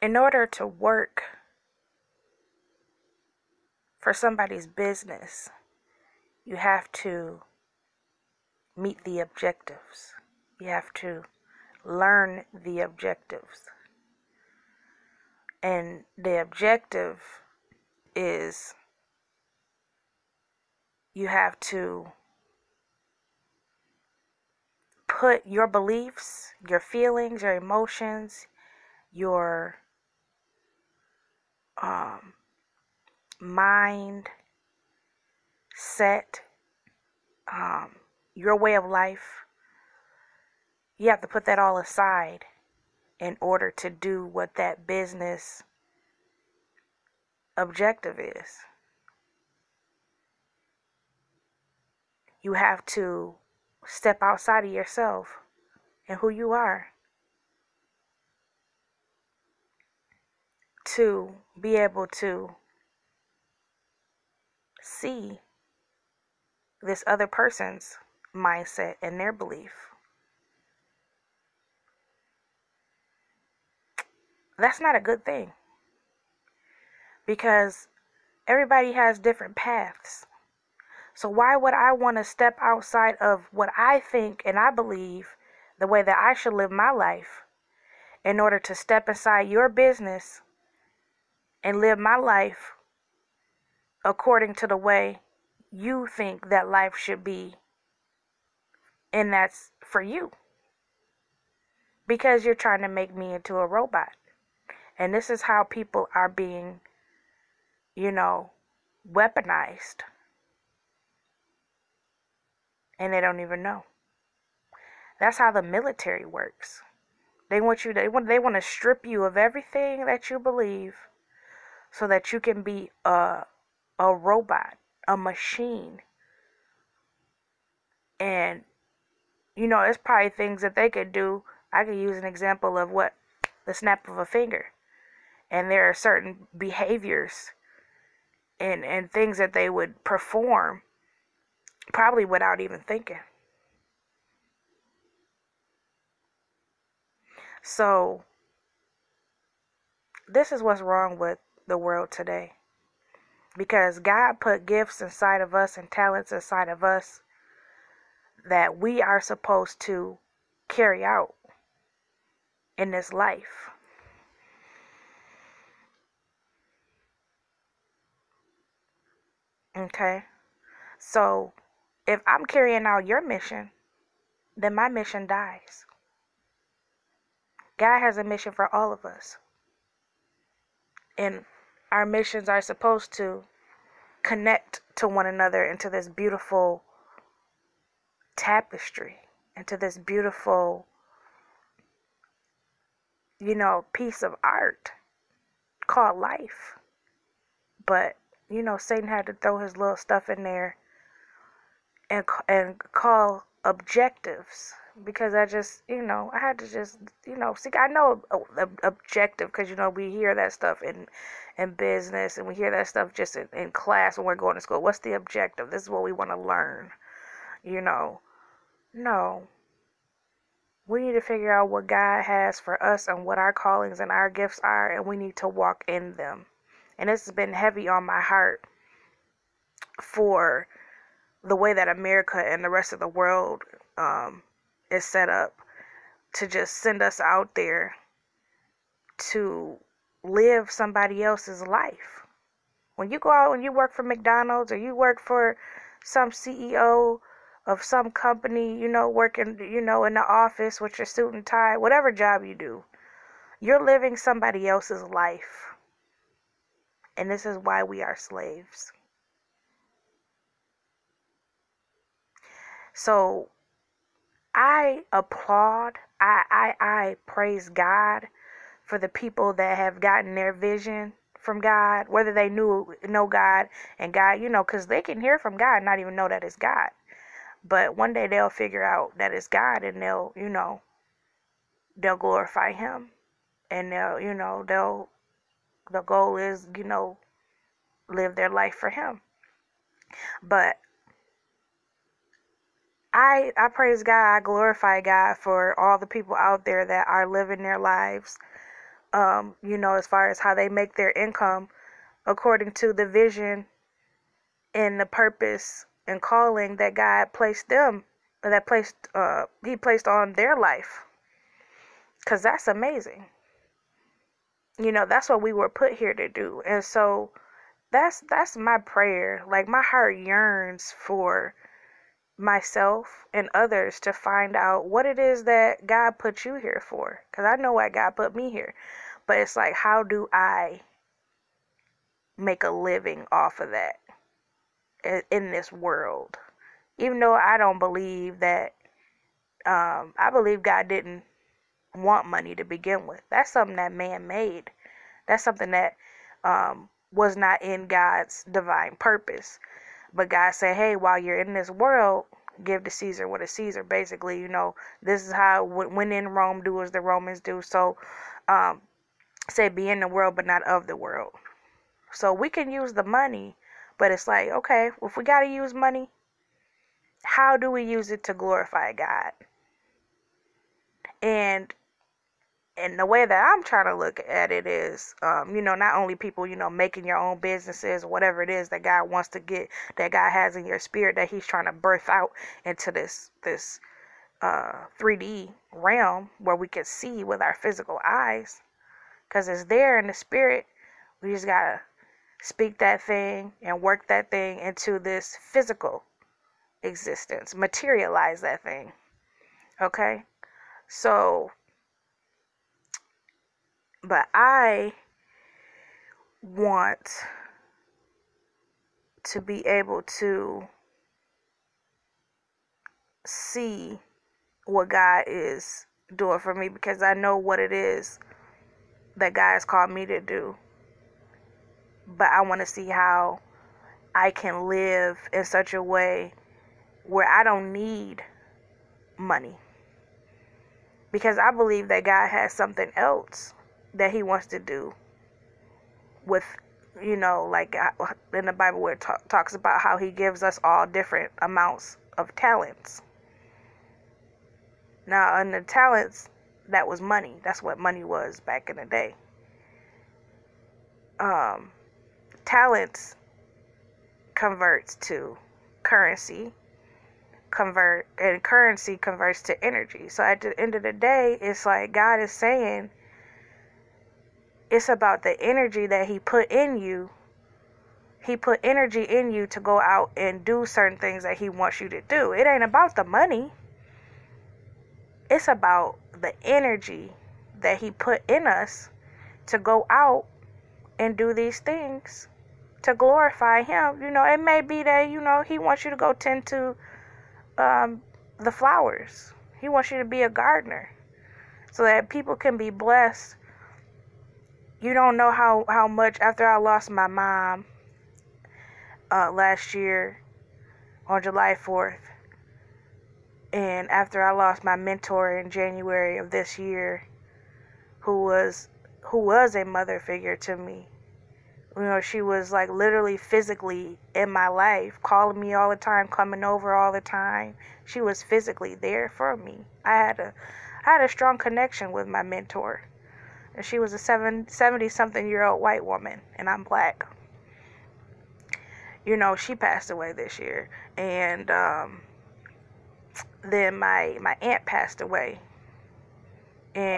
in order to work for somebody's business, you have to meet the objectives. You have to learn the objectives. And the objective is you have to put your beliefs, your feelings, your emotions, your mind set, your way of life. You have to put that all aside in order to do what that business objective is. You have to step outside of yourself and who you are to be able to see this other person's mindset and their belief. That's not a good thing because everybody has different paths. So why would I want to step outside of what I think and I believe the way that I should live my life in order to step inside your business and live my life according to the way you think that life should be, and that's for you, because you're trying to make me into a robot. And this is how people are being, weaponized, and they don't even know. That's how the military works. They want to strip you of everything that you believe so that you can be a robot, a machine. And it's probably things that they could do. I could use an example of what the snap of a finger. And there are certain behaviors and things that they would perform probably without even thinking. So this is what's wrong with the world today. Because God put gifts inside of us and talents inside of us that we are supposed to carry out in this life. Okay? So if I'm carrying out your mission, then my mission dies. God has a mission for all of us. And our missions are supposed to connect to one another into this beautiful tapestry, into this beautiful, piece of art called life. But, Satan had to throw his little stuff in there and call objectives, because I had to just, see, I know objective because, we hear that stuff in business, and we hear that stuff just in class when we're going to school. What's the objective? This is what we want to learn, No. We need to figure out what God has for us and what our callings and our gifts are, and we need to walk in them. And this has been heavy on my heart for the way that America and the rest of the world is set up to just send us out there to live somebody else's life. When you go out and you work for McDonald's, or you work for some CEO of some company, working, in the office with your suit and tie, whatever job you do, you're living somebody else's life. And this is why we are slaves. So I applaud, I praise God for the people that have gotten their vision from God, whether they know God and God, because they can hear from God and not even know that it's God. But one day they'll figure out that it's God, and they'll glorify Him, and the goal is, live their life for Him. But I praise God, I glorify God for all the people out there that are living their lives as far as how they make their income according to the vision and the purpose and calling that God placed them, He placed on their life. Because that's amazing. That's what we were put here to do. And so that's my prayer. Like, my heart yearns for myself and others to find out what it is that God put you here for. Because I know why God put me here. But it's like, how do I make a living off of that in this world? Even though I don't believe that, I believe God didn't want money to begin with. That's something that man made. That's something that was not in God's divine purpose. But God said, hey, while you're in this world, give to Caesar what is Caesar. Basically, this is how, when in Rome, do as the Romans do. So, say be in the world, but not of the world. So we can use the money, but it's like, okay, if we got to use money, how do we use it to glorify God? And the way that I'm trying to look at it is, not only people, making your own businesses, whatever it is that God wants to get, that God has in your spirit, that He's trying to birth out into this 3D realm where we can see with our physical eyes, because it's there in the spirit. We just gotta speak that thing and work that thing into this physical existence, materialize that thing. Okay, so. But I want to be able to see what God is doing for me, because I know what it is that God has called me to do. But I want to see how I can live in such a way where I don't need money. Because I believe that God has something else that He wants to do with, like in the Bible where it talks about how He gives us all different amounts of talents. Now, in the talents, that was money. That's what money was back in the day. Talents converts to currency, and currency converts to energy. So at the end of the day, it's like God is saying, it's about the energy that He put in you. He put energy in you to go out and do certain things that He wants you to do. It ain't about the money. It's about the energy that He put in us to go out and do these things to glorify Him. It may be that, He wants you to go tend to the flowers. He wants you to be a gardener so that people can be blessed. You don't know how much, after I lost my mom last year on July 4th, and after I lost my mentor in January of this year, who was a mother figure to me. She was like literally physically in my life, calling me all the time, coming over all the time. She was physically there for me. I had a strong connection with my mentor. And she was a 70-something-year-old white woman, and I'm black. She passed away this year. And then my aunt passed away. And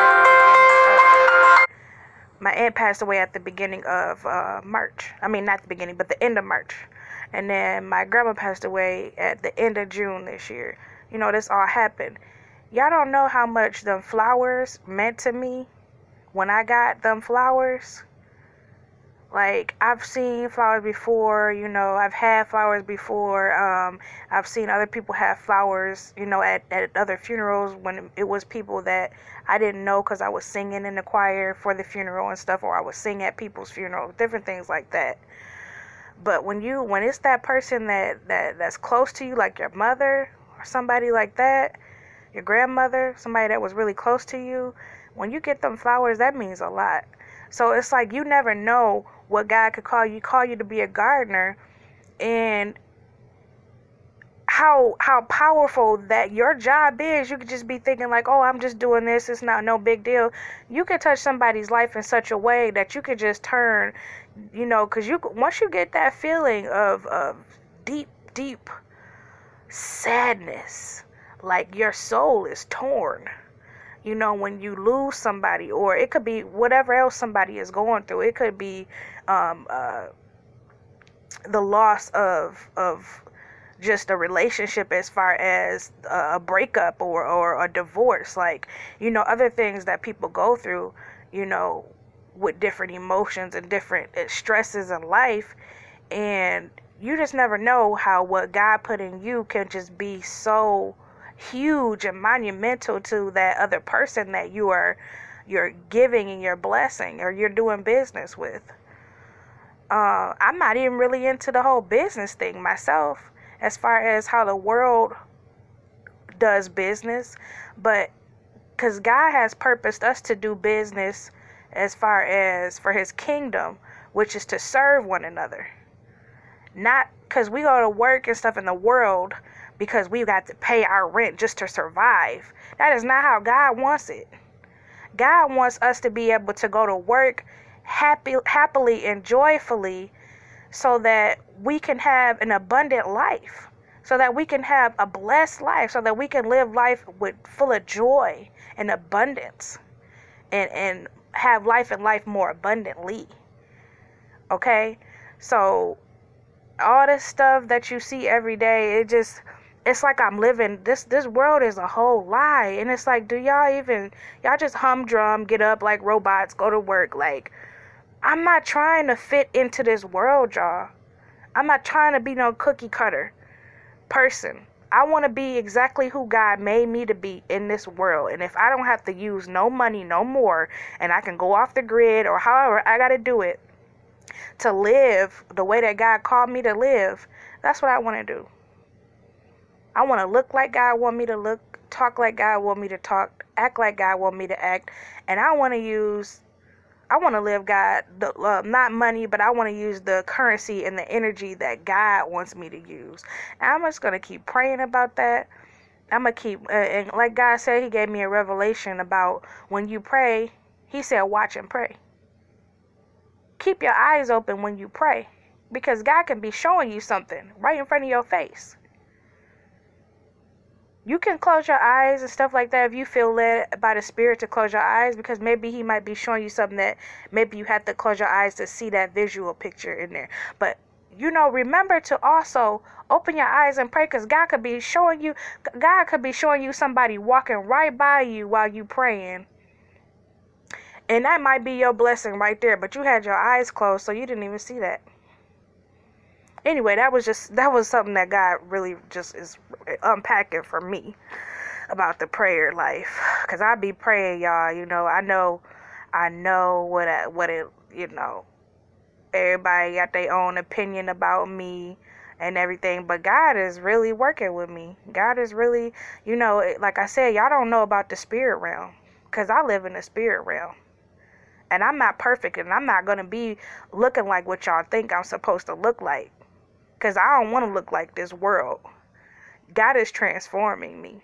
my aunt passed away at the beginning of March. I mean, not the beginning, but the end of March. And then my grandma passed away at the end of June this year. This all happened. Y'all don't know how much them flowers meant to me when I got them flowers. Like, I've seen flowers before, I've had flowers before. I've seen other people have flowers, at other funerals when it was people that I didn't know because I was singing in the choir for the funeral and stuff, or I was singing at people's funerals, different things like that. But when it's that person that's close to you, like your mother or somebody like that, your grandmother, somebody that was really close to you, when you get them flowers, that means a lot. So it's like, you never know what God could call you to be a gardener, and how powerful that your job is. You could just be thinking like, oh, I'm just doing this, it's not no big deal. You could touch somebody's life in such a way that you could just turn, because once you get that feeling of deep sadness, like your soul is torn, when you lose somebody, or it could be whatever else somebody is going through. It could be the loss of just a relationship, as far as a breakup or a divorce, like, other things that people go through, with different emotions and different stresses in life. And you just never know how what God put in you can just be so huge and monumental to that other person that you're giving and you're blessing or you're doing business with. I'm not even really into the whole business thing myself, as far as how the world does business, but because God has purposed us to do business as far as for his kingdom, which is to serve one another. Not because we go to work and stuff in the world because we got to pay our rent just to survive. That is not how God wants it. God wants us to be able to go to work happily and joyfully, so that we can have an abundant life, so that we can have a blessed life, so that we can live life with full of joy and abundance, and have life and life more abundantly. Okay? So all this stuff that you see every day, it's like I'm living this world is a whole lie. And it's like, do y'all just humdrum, get up like robots, go to work? Like, I'm not trying to fit into this world, y'all. I'm not trying to be no cookie cutter person. I want to be exactly who God made me to be in this world. And if I don't have to use no money no more, and I can go off the grid or however I got to do it to live the way that God called me to live, that's what I want to do. I want to look like God want me to look, talk like God want me to talk, act like God want me to act. And I want to live God, not money, but I want to use the currency and the energy that God wants me to use. And I'm just going to keep praying about that. I'm going to keep, and like God said, he gave me a revelation about when you pray, he said, watch and pray. Keep your eyes open when you pray, because God can be showing you something right in front of your face. You can close your eyes and stuff like that if you feel led by the Spirit to close your eyes, because maybe he might be showing you something that maybe you have to close your eyes to see that visual picture in there. But, remember to also open your eyes and pray, because God could be showing you somebody walking right by you while you praying. And that might be your blessing right there, but you had your eyes closed, so you didn't even see that. Anyway, that was something that God really just is unpacking for me about the prayer life. Because I be praying, y'all, I know what it, everybody got their own opinion about me and everything, but God is really working with me. God is really, like I said, y'all don't know about the spirit realm, because I live in the spirit realm. And I'm not perfect, and I'm not going to be looking like what y'all think I'm supposed to look like, because I don't want to look like this world. God is transforming me.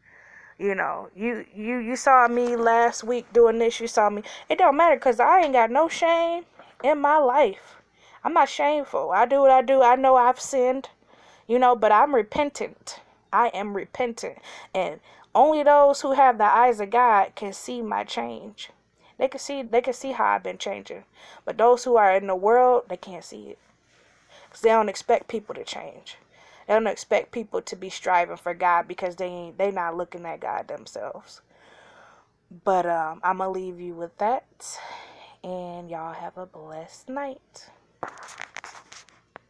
You saw me last week doing this. You saw me. It don't matter, because I ain't got no shame in my life. I'm not shameful. I do what I do. I know I've sinned, but I'm repentant. I am repentant. And only those who have the eyes of God can see my change. They can see how I've been changing. But those who are in the world, they can't see it. Because they don't expect people to change. They don't expect people to be striving for God, because they not looking at God themselves. But I'm going to leave you with that. And y'all have a blessed night.